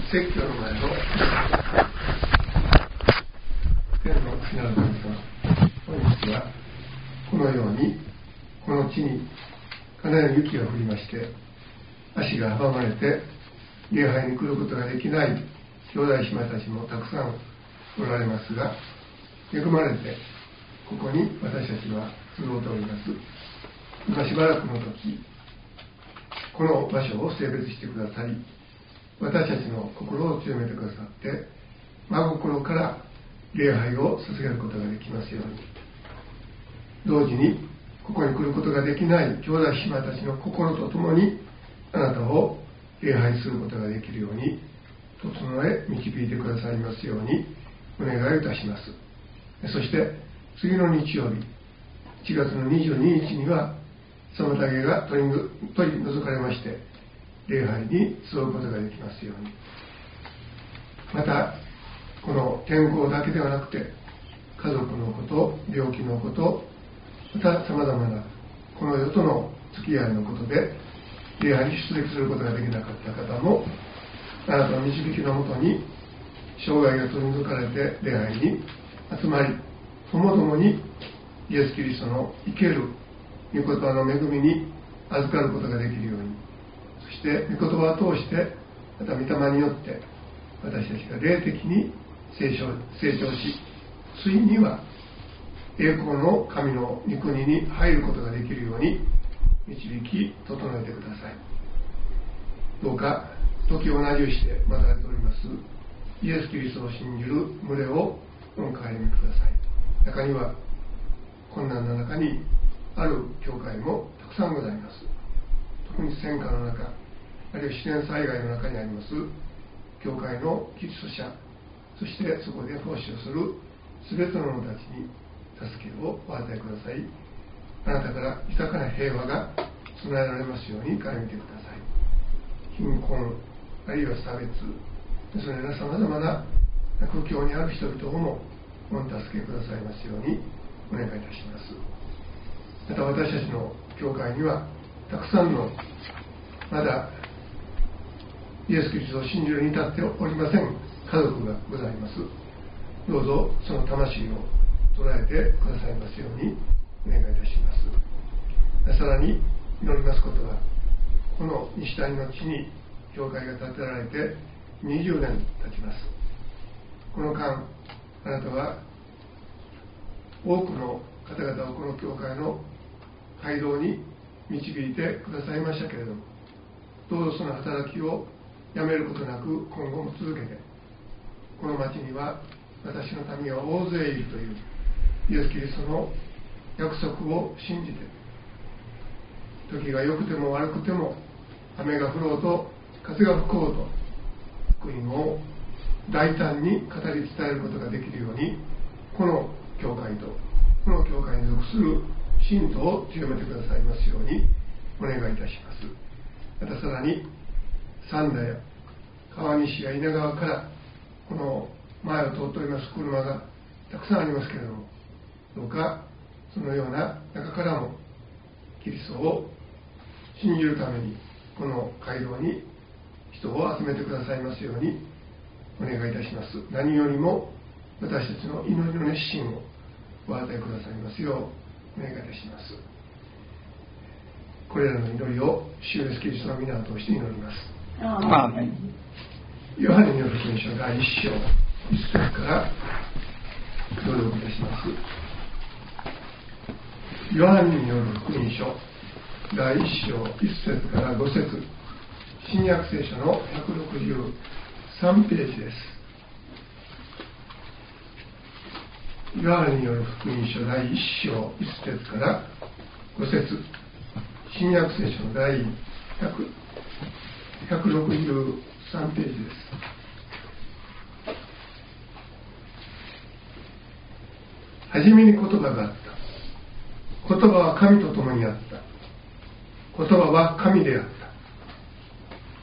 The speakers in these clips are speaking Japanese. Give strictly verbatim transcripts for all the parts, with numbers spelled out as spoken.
説教の前の天の父なる神様、本日はこのようにこの地にかなり雪が降りまして、足が阻まれて礼拝に来ることができない兄弟姉妹たちもたくさんおられますが、恵まれてここに私たちは集うております。今しばらくの時、この場所を性別してくださり、私たちの心を強めてくださって、真心から礼拝を捧げることができますように、同時にここに来ることができない兄弟姉妹たちの心とともにあなたを礼拝することができるように整え導いてくださいますようにお願いいたします。そして次の日曜日いちがつのにじゅうににちには妨げが取り取り除かれまして、礼拝に集うことができますように、またこの天候だけではなくて家族のこと、病気のこと、またさまざまなこの世との付き合いのことで礼拝に出席することができなかった方も、あなたの導きのもとに生涯が取り除かれて礼拝に集まり、ともどもにイエス・キリストの生ける御言葉の恵みに預かることができるように、そして御言葉を通して、また御霊によって私たちが霊的に成長、成長し、ついには栄光の神の御国に入ることができるように導き整えてください。どうか時を同じして待たれておりますイエス・キリストを信じる群れをお迎えにください。中には困難な中にある教会もたくさんございます。特に戦火の中、あるいは自然災害の中にあります教会のキリスト者、そしてそこで奉仕をするすべての者たちに助けをお与えください。あなたから豊かな平和が備えられますように絡めてください。貧困、あるいは差別、それらさまざまな苦境にある人々をもお助けくださいますようにお願いいたします。また私たちの教会にはたくさんのまだイエス・キリストを信じるに至っておりません家族がございます。どうぞその魂を捉えてくださいますようにお願いいたします。さらに祈りますことは、この西谷の地に教会が建てられてにじゅうねん経ちます。この間あなたは多くの方々をこの教会の街道に導いてくださいましたけれども、どうぞその働きをやめることなく今後も続けて、この町には私の民は大勢いるというイエス・キリストの約束を信じて、時が良くても悪くても雨が降ろうと風が吹こうと福音を大胆に語り伝えることができるように、この教会とこの教会に属する信徒を強めてくださいますようにお願いいたします。またさらに三田や川西や稲川からこの前を通っております車がたくさんありますけれども、どうかそのような中からもキリストを信じるためにこの街道に人を集めてくださいますようにお願いいたします。何よりも私たちの祈りの熱心をお与えくださいますようお願いいたします。これらの祈りを主イエス・キリストの皆を通して祈ります。 アーメン。 ヨハネによる福音書第一章一節から朗読いたします。ヨハネによる福音書第一章一節から五節、新約聖書のひゃくろくじゅうさんページです。ヨハネによる福音書第一章一節から五節、新約聖書の第ひゃくろくじゅうさんページです。はじめに言葉があった。言葉は神と共にあった。言葉は神であった。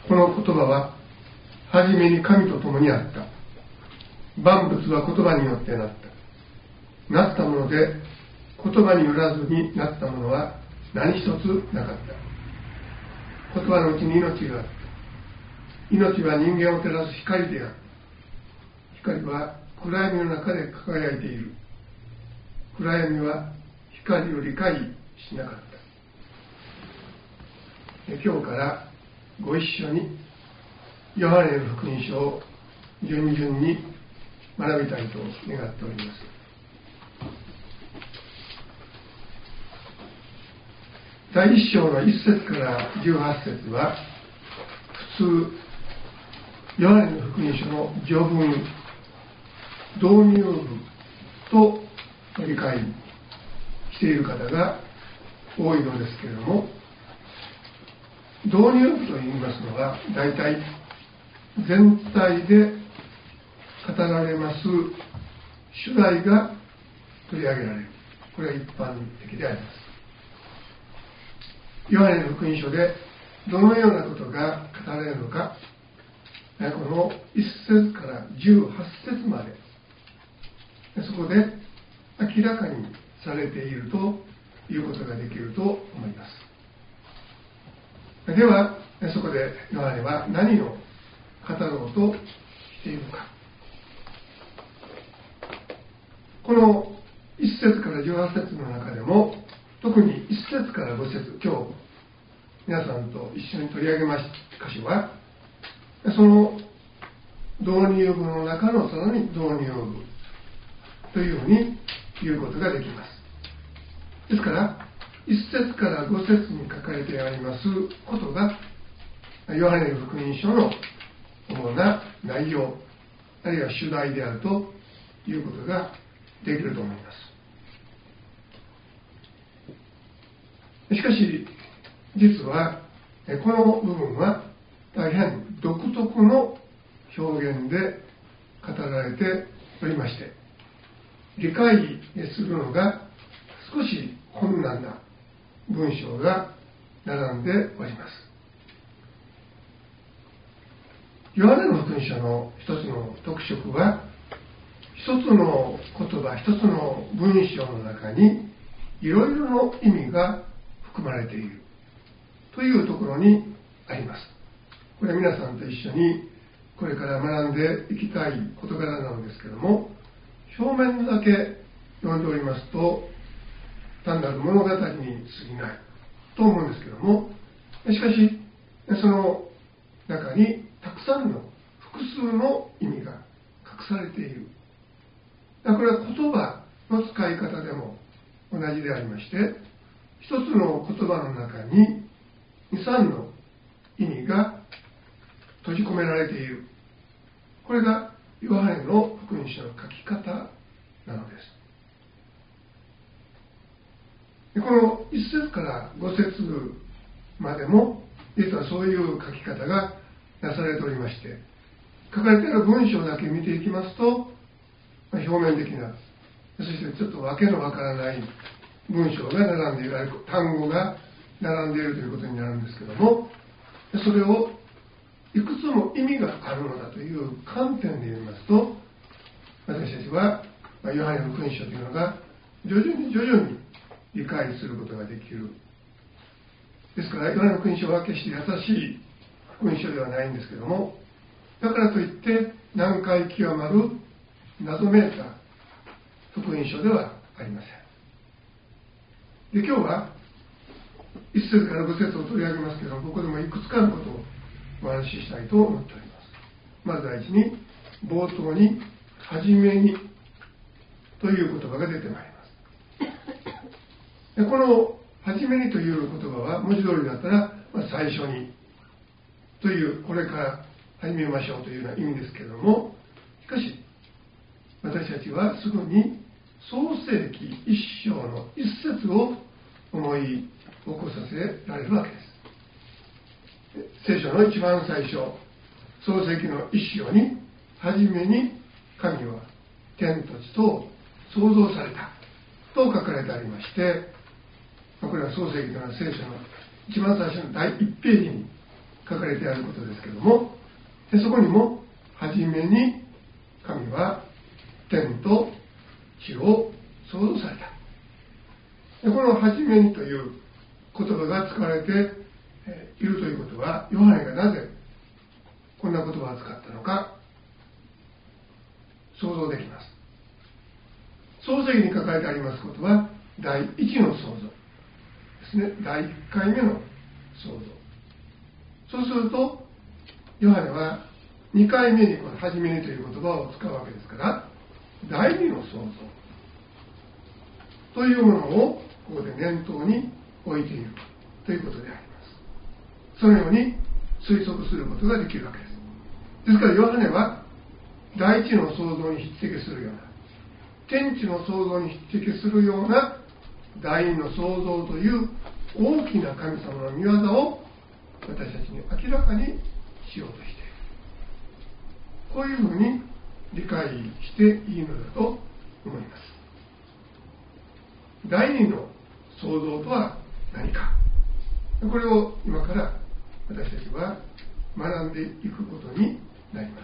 この言葉ははじめに神と共にあった。万物は言葉によってなった。なったもので言葉によらずになったものは何一つなかった。言葉のうちに命があった。 命は人間を照らす光である。光は暗闇の中で輝いている。暗闇は光を理解しなかった。今日からご一緒にヨハネの福音書を順々に学びたいと願っております。第一章の一節から十八節は普通ヨハネの福音書の序文、導入部と理解している方が多いのですけれども、導入部といいますのは大体全体で語られます主題が取り上げられる。これは一般的であります。ヨハネの福音書でどのようなことが語られるのか、この一節から十八節までそこで明らかにされているということができると思います。ではそこでヨハネは何を語ろうとしているのか。この一節から十八節の中でも特に一節から五節、今日皆さんと一緒に取り上げました箇所はその導入部の中のさらに導入部というふうに言うことができます。ですから一節から五節に書かれてありますことがヨハネの福音書の主な内容あるいは主題であるということができると思います。しかし実はこの部分は大変独特の表現で語られておりまして、理解するのが少し困難な文章が並んでおります。ヨハネの福音書の一つの特色は、一つの言葉、一つの文章の中にいろいろの意味が含まれているというところにあります。これは皆さんと一緒にこれから学んでいきたい事柄なのですけれども、表面だけ読んでおりますと単なる物語に過ぎないと思うんですけれども、しかしその中にたくさんの複数の意味が隠されている。これは言葉の使い方でも同じでありまして、一つの言葉の中に二三の意味が閉じ込められている。これがヨハネの福音書の書き方なのです。この一節から五節までも実はそういう書き方がなされておりまして、書かれている文章だけ見ていきますと表面的な、そしてちょっとわけのわからない文章が並んでいる、単語が並んでいるということになるんですけども、それをいくつも意味があるのだという観点で言いますと、私たちはヨハネの福音書というのが徐々に徐々に理解することができる。ですからヨハネの福音書は決して優しい福音書ではないんですけども、だからといって難解極まる謎めいた福音書ではありません。で、今日は一節から五節を取り上げますけども、ここでもいくつかのことをお話ししたいと思っております。まず第一に、冒頭にはじめにという言葉が出てまいります。でこのはじめにという言葉は文字通りだったら、まあ、最初にというこれから始めましょうというような意味ですけれども、しかし私たちはすぐに創世記一章の一節を思い起こさせられるわけです。聖書の一番最初、創世記の一章にはじめに神は天と地と創造されたと書かれてありまして、これは創世記というのは聖書の一番最初の第一ページに書かれてあることですけれども、でそこにもはじめに神は天と地を創造された。でこのはじめにという言葉が使われているということは、ヨハネがなぜこ言葉を使ったのか想像できます。創世記に書かれてありますことは第一の創造ですね。第一回目の創造。そうするとヨハネはにかいめにこの初めにという言葉を使うわけですから、第二の創造というものをここで念頭に置いているということであります。そのように推測することができるわけです。ですからヨハネは第一の創造に匹敵するような、天地の創造に匹敵するような第二の創造という大きな神様の御業を私たちに明らかにしようとしている。こういうふうに理解していいのだと思います。第二の創造とは何か、これを今から私たちは学んでいくことになります。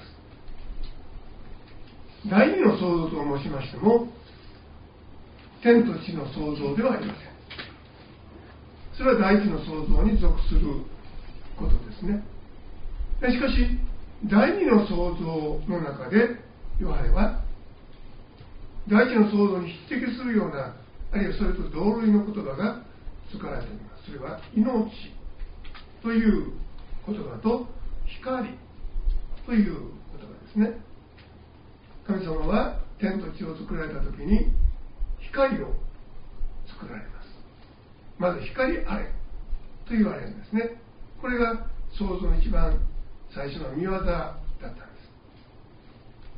第二の創造と申しましても、天と地の創造ではありません。それは第一の創造に属することですね。しかし第二の創造の中でヨハネは第一の創造に匹敵するような、あるいはそれと同類の言葉が使われています。それは命という言葉と光という言葉ですね。神様は天と地を作られた時に光を作られます。まず光あれと言われるんですね。これが創造の一番最初の御業だったんです。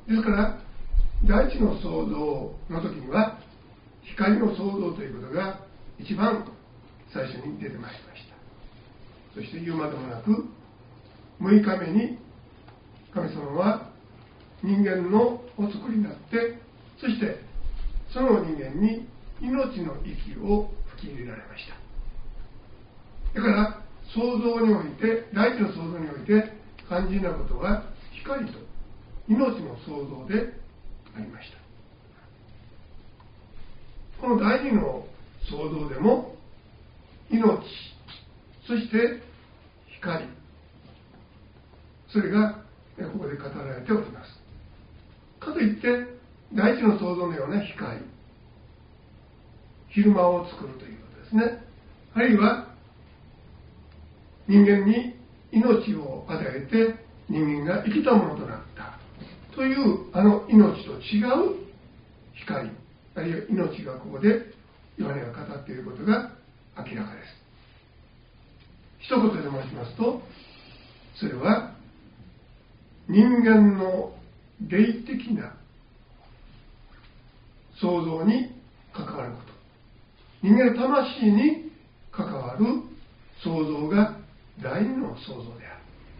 ですから第一の創造の時には光の創造ということが一番最初に出てまいりました。そして言うまでもなくむいかめに神様は人間のお作りになって、そしてその人間に命の息を吹き入れられました。だから創造において、第一の創造において肝心なことは光と命の創造でありました。この第二の創造でも命、そして光、それがここで語られております。かといって第一の創造のような光、昼間を作るということですね。あるいは人間に命を与えて人間が生きたものとなったというあの命と違う光、あるいは命がここでヨハネが語っていることが明らかです。一言で申しますと、それは人間の霊的な創造に関わること、人間の魂に関わる創造が第二の創造であ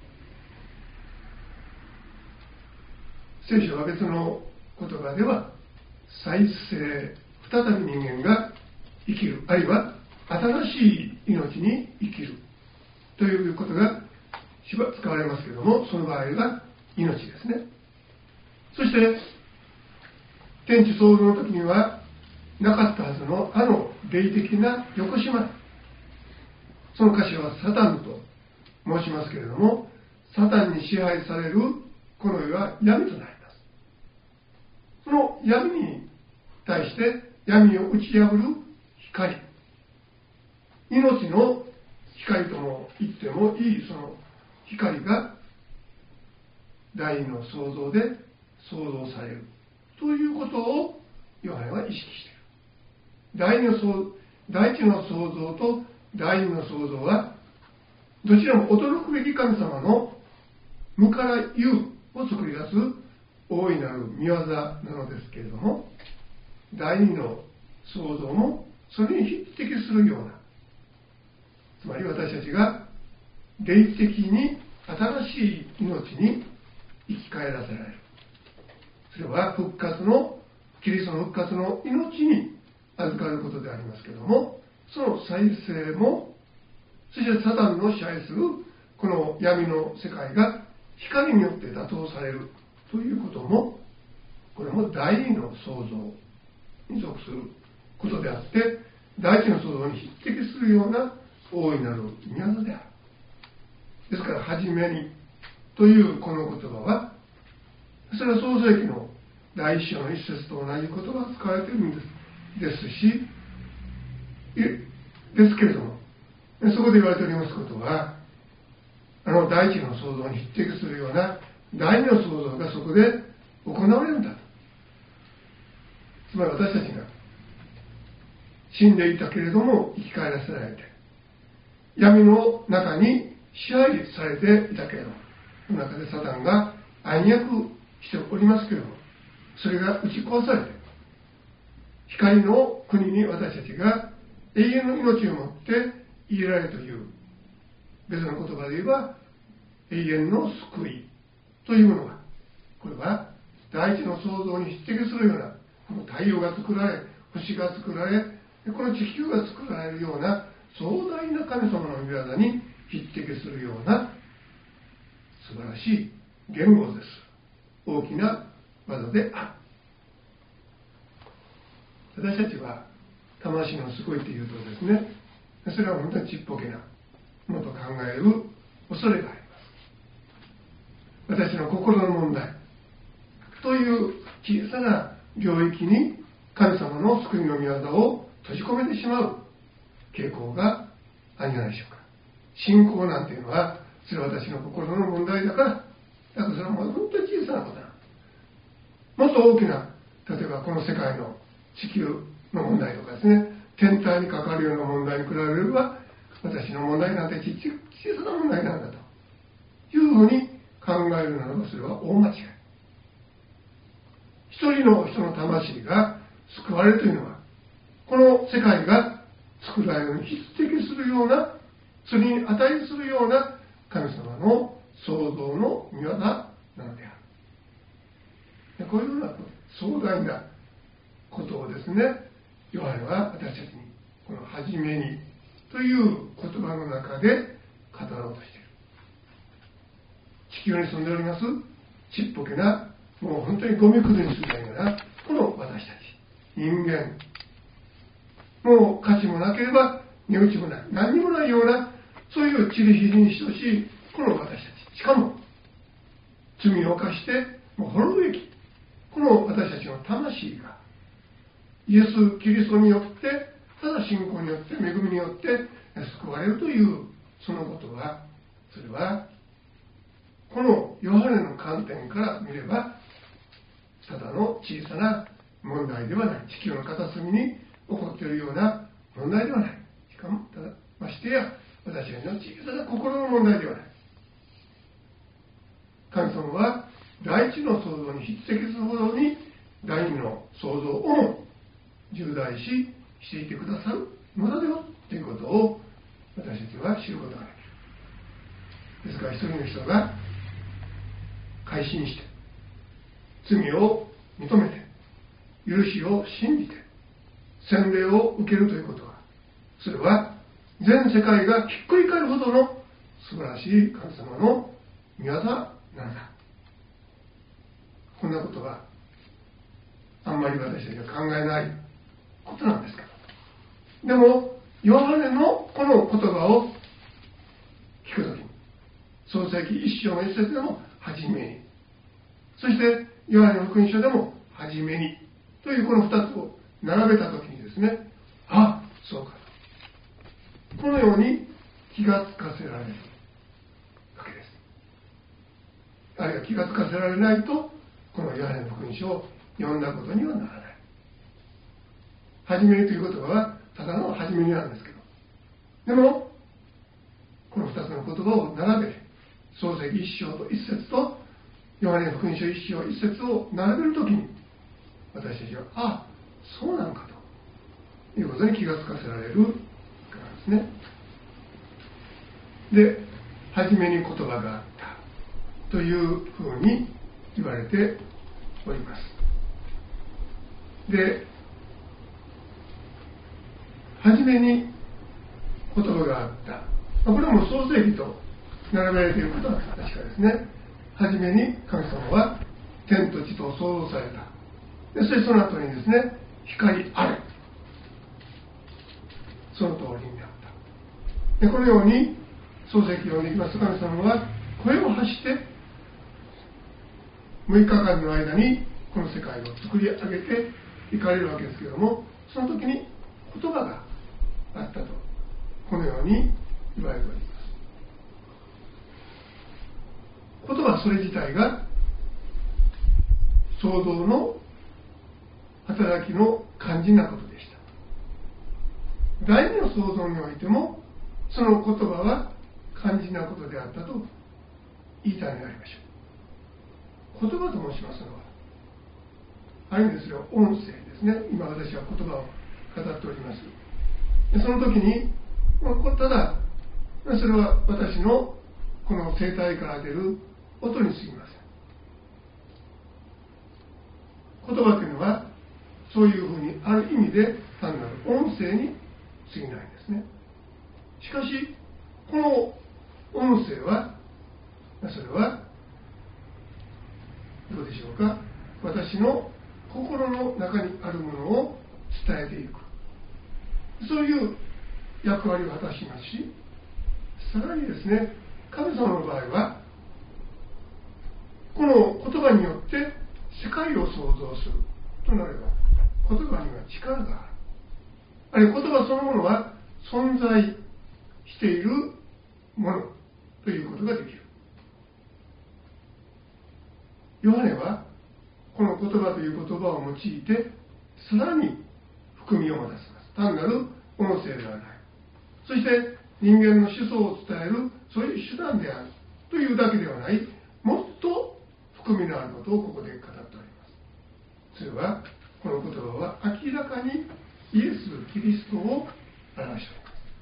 る。聖書は別の言葉では再生、再び人間が生きる、あるいは新しい命に生きるということが使われますけれども、その場合は命ですね。そして天地創造の時にはなかったはずのあの霊的な横島、その頭はサタンと申しますけれども、サタンに支配されるこの世は闇となります。その闇に対して闇を打ち破る光、命の光とも言ってもいいその光が第二の創造で創造されるということをヨハネは意識している。第二の創第一の創造と第二の創造はどちらも驚くべき神様の無から有を作り出す大いなる御業なのですけれども、第二の創造もそれに匹敵するような、つまり私たちが霊的に新しい命に生き返らせられる。それは復活のキリストの復活の命に預かることでありますけれども、その再生も、そしてサタンの支配するこの闇の世界が光によって打倒されるということも、これも第二の創造に属することであって、第一の創造に匹敵するような大いなる御業である。ですから初めにというこの言葉は、それは創世記の第一章の一節と同じ言葉が使われているんですですし、ですけれども、そこで言われておりますことは、あの第一の創造に匹敵するような第二の創造がそこで行われるんだと。つまり私たちが死んでいたけれども生き返らせられて、闇の中に支配されていたけれども、その中でサタンが暗躍しておりますけれども、それが打ち壊されて、光の国に私たちが永遠の命をもって入れられるという、別の言葉で言えば永遠の救いというものが、これは第一の創造に匹敵するような、この太陽が作られ、星が作られ、この地球が作られるような壮大な神様の御業に匹敵するような素晴らしい言語です。大きな技である。私たちは魂の救いというとですね、それは本当にちっぽけなものと考える恐れがあります。私の心の問題という小さな領域に神様の救いの御業を閉じ込めてしまう傾向があるんじゃないでしょうか。信仰なんていうのは、それは私の心の問題だから、だからそれはもう本当に小さなことなんです。もっと大きな、例えばこの世界の地球の問題とかですね、天体に関わるような問題に比べれば、私の問題なんてちっち小さな問題なんだというふうに考えるならば、それは大間違い。一人の人の魂が救われるというのは、この世界が作られるに匹敵するような、それに値するような神様の創造の御業なのである。こういうような壮大なことをですね、ヨハネは私たちに、この初めにという言葉の中で語ろうとしている。地球に住んでおりますちっぽけな、もう本当にゴミくずにするようなこの私たち人間、もう価値もなければ値打ちもない、何にもないような、そういうちりひりに等しいこの私たち、しかも罪を犯してもう滅ぶべきこの私たちの魂がイエス・キリストによって、ただ信仰によって、恵みによって救われるというそのことは、それはこのヨハネの観点から見ればただの小さな問題ではない。地球の片隅に起こっているような問題ではない。しかもただましてや私たちの小さな心の問題ではない。神様は第一の創造に匹敵するほどに第二の創造をも重大視していてくださるのだよということを私たちは知ることができる。ですから一人の人が改心して罪を認めて許しを信じて洗礼を受けるということは、それは全世界がひっくり返るほどの素晴らしい神様の御業なのだ。こんなことはあんまり私たちが考えないことなんですけど、でもヨハネのこの言葉を聞くときに、創世記一章の一節でも初めに、そしてヨハネの福音書でも初めにというこの二つを並べたときにですね、あ、そうかと、このように気がつかせられるわけです。あるいは気がつかせられないと、このヨハネの福音書を読んだことにはならない。初めにという言葉はただの初めになんですけど、でもこの二つの言葉を並べて、創世記一章と一節とヨハネの福音書一章一節を並べるときに、私たちは、あ、そうなのかということに気がつかせられるからですね。で、初めに言葉があったというふうに言われております。で、初めに言葉があった、これはもう創世記と並べられていることは確かですね。初めに神様は天と地とを創造された。でそしてその後にですね、光あれ、その通りになった。でこのように創世記を読んでいきますと、神様は声を発してむいかかんの間にこの世界を作り上げていかれるわけですけれども、その時に言葉があったと、このように言われております。言葉それ自体が創造の働きの肝心なことでした。第二の創造においてもその言葉は肝心なことであったと言いたいのでありましょう。言葉と申しますのは、ある意味でそれは音声ですね。今私は言葉を語っております。その時にただそれは私のこの声帯から出る音に過ぎません。言葉というのはそういうふうにある意味で単なる音声に過ぎないんですね。しかしこの音声はそれはどうでしょうか、私の心の中にあるものを伝えていく、そういう役割を果たしますし、さらにですね、神様の場合はこの言葉によって世界を創造するとなれば、言葉には力がある。あるいは言葉そのものは存在しているものということができる。ヨハネはこの言葉という言葉を用いてさらに含みを持たせます。単なる音声ではない。そして人間の思想を伝えるそういう手段であるというだけではない、もっと含みのあることをここで語っております。それはこの言葉は明らかにイエス・キリストを表しております。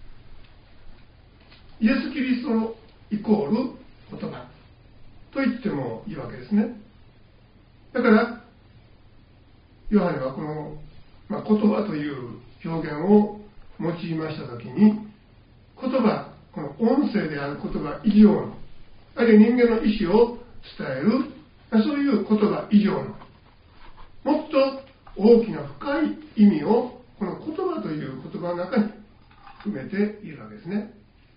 イエス・キリストイコール言葉と言ってもいいわけですね。だからヨハネはこの、まあ、言葉という表現を用いましたときに、言葉、この音声である言葉以上の、あるいは人間の意思を伝える、そういう言葉以上のもっと大きな深い意味をこの言葉という言葉の中に埋めているわけですね。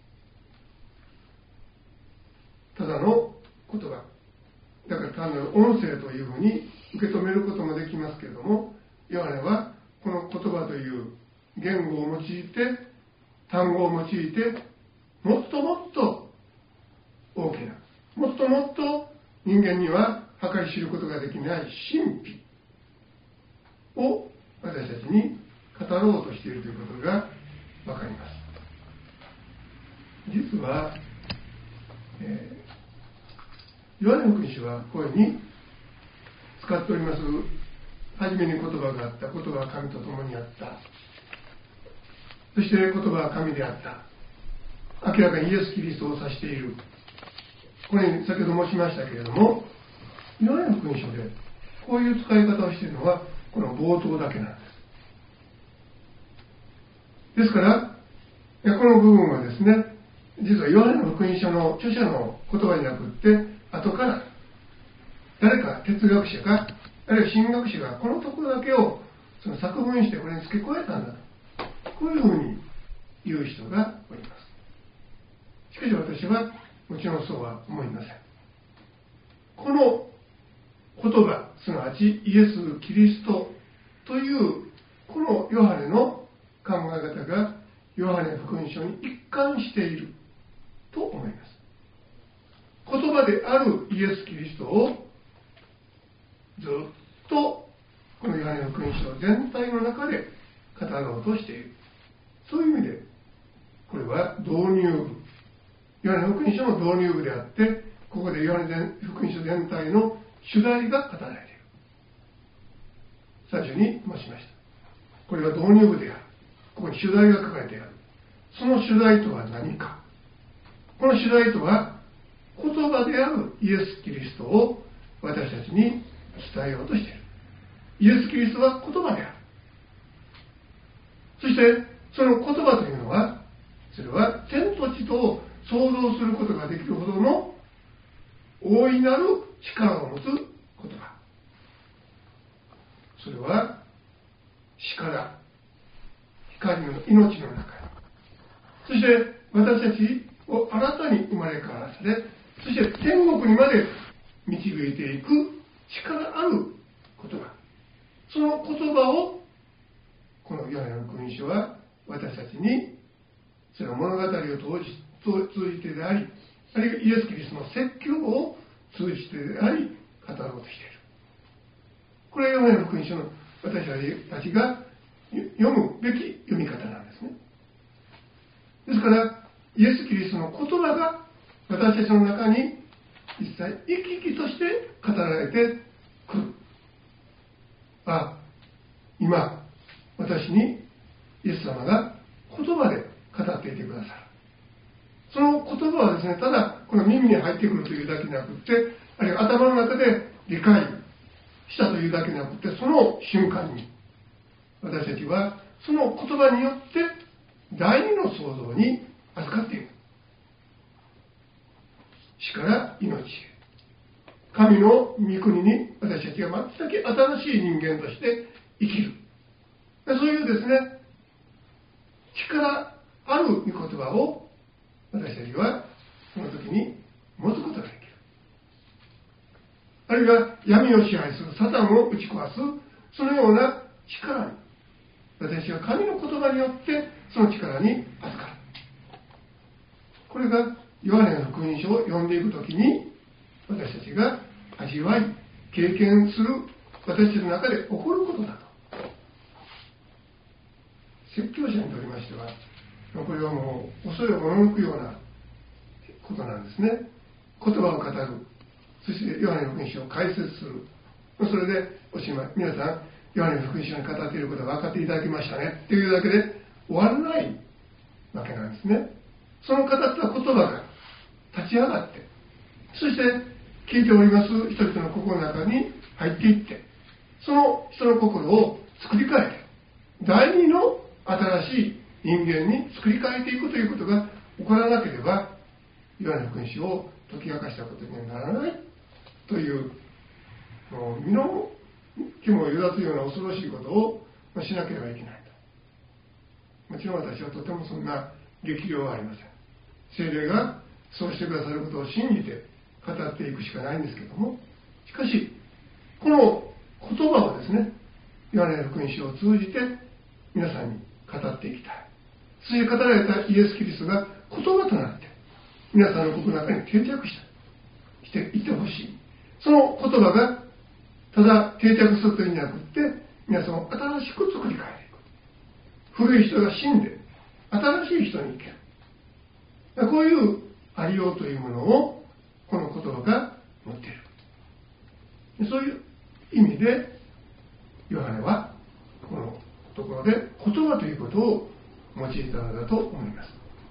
ただの言葉だから単なる音声というふうに受け止めることもできますけれども、ヨハネはこの言葉という言語を用いて、単語を用いて、もっともっと大きな、もっともっと人間には計り知ることができない神秘を私たちに語ろうとしているということがわかります。実は、えーヨハネ福音書はこういうふうに使っております。初めに言葉があった、言葉は神と共にあった、そして言葉は神であった、明らかにイエス・キリストを指している。これに先ほど申しましたけれども、ヨハネ福音書でこういう使い方をしているのはこの冒頭だけなんです。ですからこの部分はですね、実はヨハネの福音書の著者の言葉じゃなくって後から誰か哲学者かあるいは神学者がこのところだけをその作文してこれに付け加えたんだと、こういうふうに言う人がおります。しかし私はもちろんそうは思いません。この言葉、すなわちイエス・キリストというこのヨハネの考え方がヨハネ福音書に一貫していると思います。言葉であるイエス・キリストをずっとこのヨハネ福音書全体の中で語ろうとしている。そういう意味でこれは導入部、ヨハネ福音書の導入部であって、ここでヨハネ福音書全体の主題が語られている。最初に申しました。これは導入部である。ここに主題が書かれてある。その主題とは何か。この主題とは言葉であるイエス・キリストを私たちに伝えようとしている。イエス・キリストは言葉である。そしてその言葉というのは、それは天と地とを創造することができるほどの大いなる力を持つ言葉。それは力、光の命の中に、そして私たちを新たに生まれ変わらせて、そして天国にまで導いていく力ある言葉、その言葉をこのヨハネの福音書は私たちに、それは物語を通じ通じてであり、あるいはイエス・キリストの説教を通じてであり語ろうとしている。これはヨハネの福音書の私たちが読むべき読み方なんですね。ですからイエス・キリストの言葉が私たちの中に実際生き生きとして語られてくる。あ、今私にイエス様が言葉で語っていてくださる。その言葉はですね、ただこの耳に入ってくるというだけでなくて、あるいは頭の中で理解したというだけでなくて、その瞬間に私たちはその言葉によって第二の創造に預かっている。死から命へ、神の御国に私たちが全く新しい人間として生きる。そういうですね、力ある御言葉を私たちはその時に持つことができる。あるいは闇を支配するサタンを打ち壊す、そのような力に私は神の言葉によってその力に預かる。これがヨハネの福音書を読んでいくときに私たちが味わい経験する私たちの中で起こることだと。説教者にとりましてはこれはもう恐れをおののくようなことなんですね。言葉を語る、そしてヨハネの福音書を解説する、それでおしまい。皆さんヨハネの福音書に語っていることが分かっていただきましたねっていうだけで終わらないわけなんですね。その語った言葉が立ち上がって、そして聞いております人々の心の中に入っていって、その人の心を作り変えて第二の新しい人間に作り変えていくということが起こらなければ、ヨハネの福音書を解き明かしたことにはならないという、もう身の毛もよだつような恐ろしいことをしなければいけないと。もちろん私はとてもそんな力量はありません。聖霊がそうしてくださることを信じて語っていくしかないんですけども、しかしこの言葉をですね、ヨハネの福音書を通じて皆さんに語っていきたい。そして語られたイエス・キリストが言葉となって皆さんの心の中に定着したしていてほしい。その言葉がただ定着するというんじゃなくって、皆さんを新しく作り変えていく。古い人が死んで新しい人に生きる。こういうありようというものをこの言葉が持っている。そういう意味でヨハネはこのところで言葉ということを用いたのだと思います。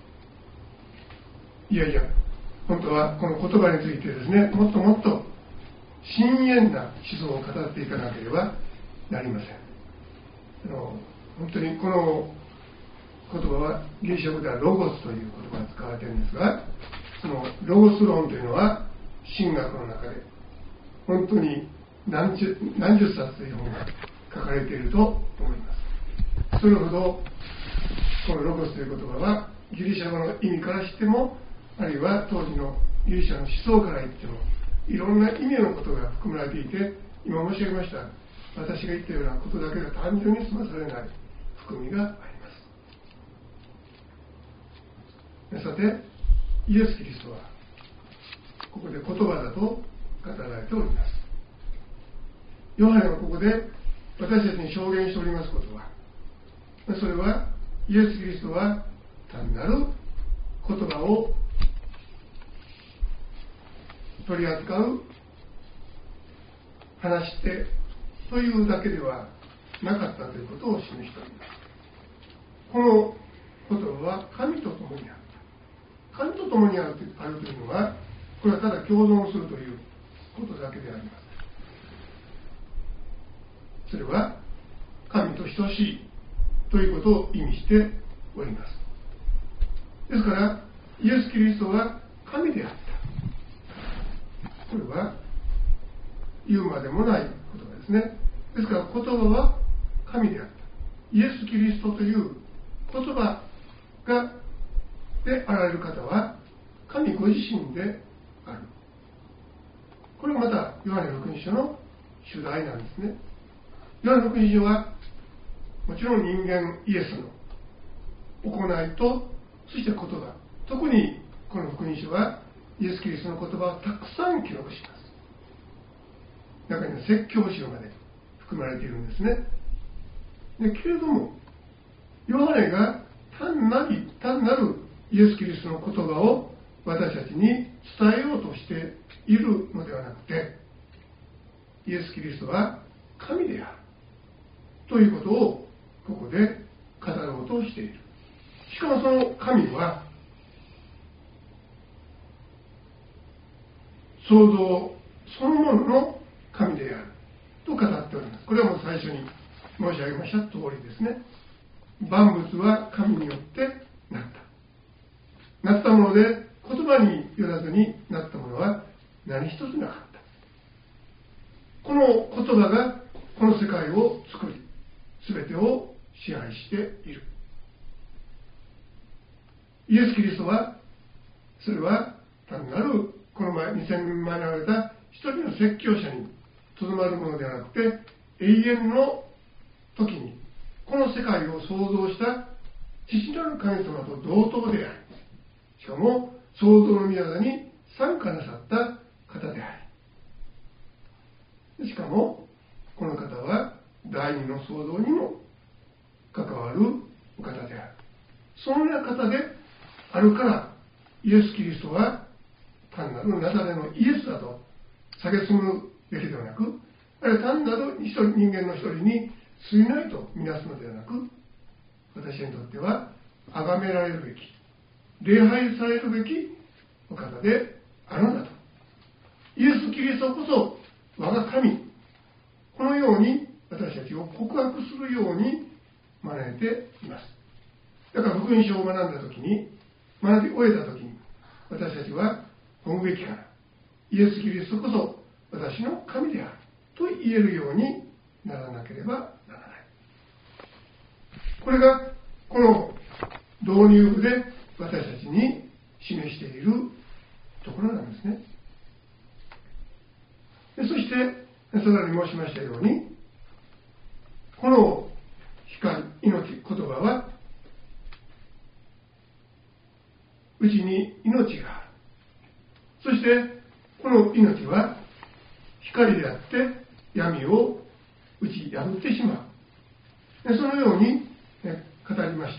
いやいや、本当はこの言葉についてですね、もっともっと深遠な思想を語っていかなければなりません。あの本当にこの言葉はギリシャ語ではロゴスという言葉が使われているんですが、そのロゴス論というのは神学の中で本当に何十、何十冊という本が書かれていると思います。それほどこのロゴスという言葉はギリシャ語の意味からしても、あるいは当時のギリシャの思想から言ってもいろんな意味のことが含まれていて、今申し上げました私が言ったようなことだけが単純に済まされない含みがあります。さてイエス・キリストはここで言葉だと語られております。ヨハネはここで私たちに証言しておりますことは、それはイエス・キリストは単なる言葉を取り扱う話し手というだけではなかったということを示しております。この言葉は神と共にある。神と共にあるというのは、これはただ共存するということだけであります。それは神と等しいということを意味しております。ですからイエス・キリストは神であった。これは言うまでもない言葉ですね。ですから言葉は神であった。イエス・キリストという言葉がであられる方は神ご自身である。これがまたヨハネ福音書の主題なんですね。ヨハネ福音書はもちろん人間イエスの行いと、そして言葉、特にこの福音書はイエス・キリストの言葉をたくさん記録します。中には説教集まで含まれているんですね。でけれどもヨハネが単なり単なるイエス・キリストの言葉を私たちに伝えようとしているのではなくて、イエス・キリストは神であるということをここで語ろうとしている。しかもその神は創造そのものの神であると語っております。これはもう最初に申し上げました通りですね。万物は神によってなった。なったもので言葉によらずになったものは何一つなかった。この言葉がこの世界を作り、全てを支配している。イエス・キリストは、それは単なるこの前にせんねんまえに現れた一人の説教者にとどまるものではなくて、永遠の時にこの世界を創造した父なる神様と同等であり、しかも創造の御業に参加なさった方であり、しかもこの方は第二の創造にも関わるお方である。そのような方であるから、イエス・キリストは単なるナザレのイエスだと蔑むべきではなく、あるいは単なる一人人間の一人に過ぎないとみなすのではなく、私にとっては崇められるべき、礼拝されるべきお方であるんだと。イエス・キリストこそ我が神、このように私たちを告白するように招いています。だから福音書を学んだときに、学び終えたときに、私たちは本べきから、イエス・キリストこそ私の神であると言えるようにならなければならない。これがこの導入部で私たちに示しているところなんですね。でそしてさらに申しましたように、この光、命、言葉はうちに命がある。そしてこの命は光であって闇を打ち破ってしまう。でそのように語りまして、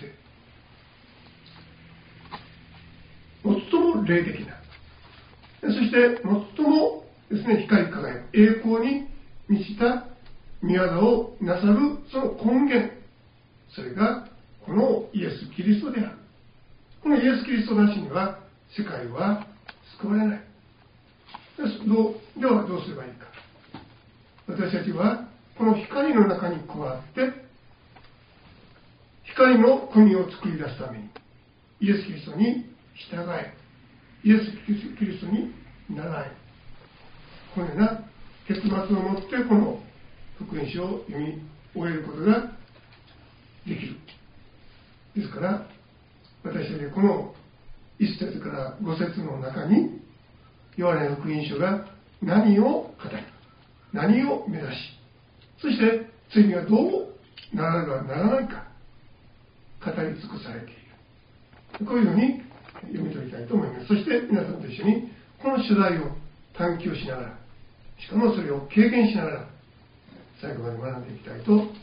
最も霊的な、そして最もですね、光り輝く栄光に満ちた御業をなさるその根源、それがこのイエス・キリストである。このイエス・キリストなしには世界は救われない。どうではどうすればいいか。私たちはこの光の中に加わって光の国を作り出すためにイエス・キリストに従え、イエス・キリストに習い、このような結末をもってこの福音書を読み終えることができる。ですから私たちはこのいち節からご節の中にヨハネの福音書が何を語り、何を目指し、そして次にはどうならねばならないか語り尽くされている。こういうふうに読み取りたいと思います。そして皆さんと一緒にこの取材を探求しながら、しかもそれを経験しながら最後まで学んでいきたいと願います。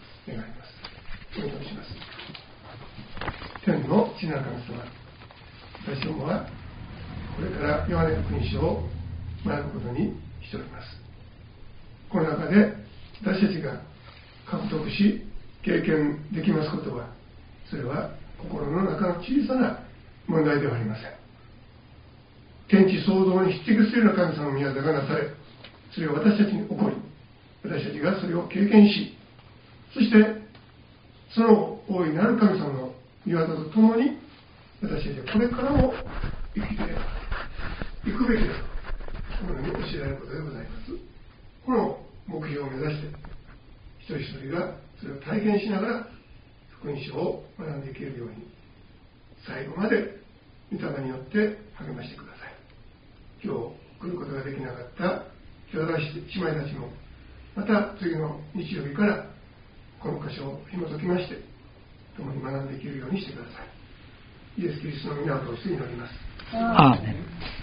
お祈りします。天の父なる神様、私どもはこれからヨハネの福音書を学ぶことにしております。この中で私たちが獲得し経験できますことは、それは心の中の小さな問題ではありません。天地創造に匹敵するような神様の御業がなされ、それが私たちに起こり、私たちがそれを経験し、そしてその大いなる神様の御業とともに私たちはこれからも生きていくべきだと、このように教えられることでございます。この目標を目指して一人一人がそれを体験しながら福音書を学んでいけるように、最後まで御霊によって励ましてください。今日来ることができなかった兄弟姉妹たちもまた次の日曜日からこの箇所を紐解きまして共に学んでいけるようにしてください。イエス・キリストの皆を通して祈ります。 アーメン。